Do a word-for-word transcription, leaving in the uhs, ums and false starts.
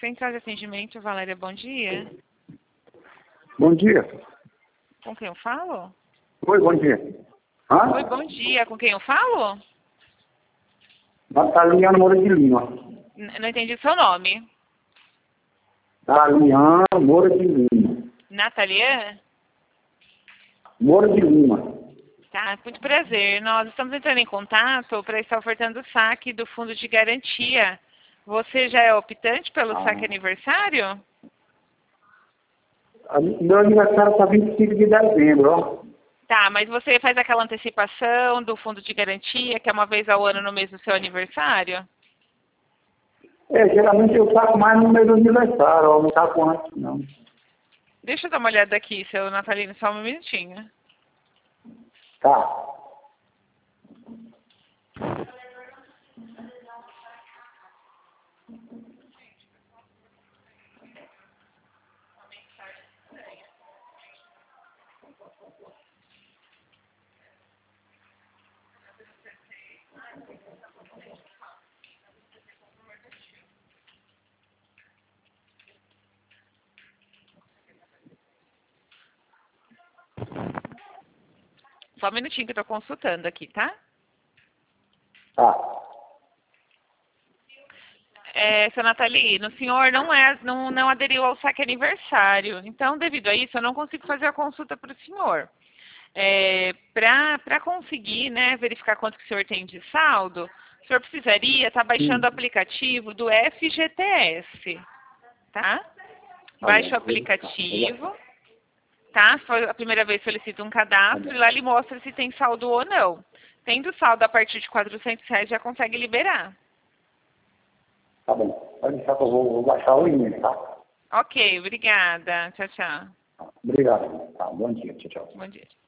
Central de Atendimento, Valéria, bom dia. Bom dia. Com quem eu falo? Oi, bom dia. Hã? Oi, bom dia. Com quem eu falo? Nataliana Moura de Lima. N- não entendi o seu nome. Nataliana Moura de Lima. Natalian? Moura de Lima. Tá, muito prazer. Nós estamos entrando em contato para estar ofertando o saque do fundo de garantia. Você já é optante pelo Ah. saque aniversário? A- Meu aniversário está vinte e cinco de dezembro, ó. Tá, mas você faz aquela antecipação do fundo de garantia, que é uma vez ao ano no mês do seu aniversário? É, geralmente eu saco mais no mês do aniversário, ó. Não saco antes, não. Deixa eu dar uma olhada aqui, seu Natalino, só um minutinho. Tá. Só um minutinho que eu tô consultando aqui, tá? Tá. É, seu Natalino, o senhor não, é, não, não aderiu ao saque aniversário. Então, devido a isso, eu não consigo fazer a consulta para o senhor. É, para conseguir, né, verificar quanto que o senhor tem de saldo, o senhor precisaria estar baixando Hum. o aplicativo do F G T S, tá? Tá Baixa o bom. aplicativo, tá? Foi a primeira vez que solicita um cadastro e lá ele mostra se tem saldo ou não. Tendo saldo a partir de quatrocentos reais, já consegue liberar. Tá bom. Pode deixar que eu vou, vou baixar o e-mail, tá? Ok, obrigada. Tchau, tchau. Obrigado. Tá, bom dia. Tchau, tchau. Bom dia.